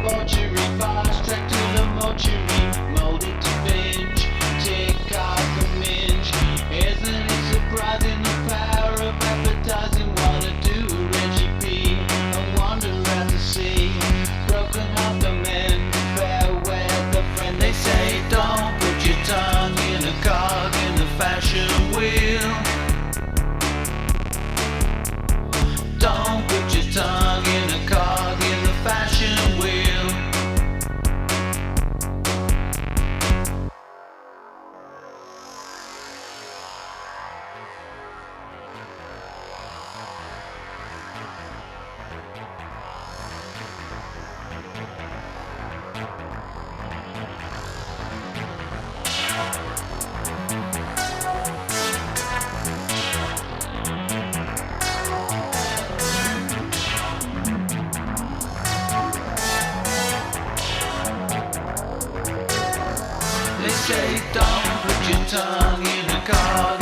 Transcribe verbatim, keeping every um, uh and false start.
debauchery, fast track to the mortuary, molded to binge, tick off the minge. Isn't it surprising the power of advertising? Wanna do Reggie P, I wonder at the sea. Broken heart the men, farewell the friend. They say don't put your tongue in a cog in the fashion wheel. Don't put your tongue in a cog in the fashion wheel. They say don't put your tongue in a car.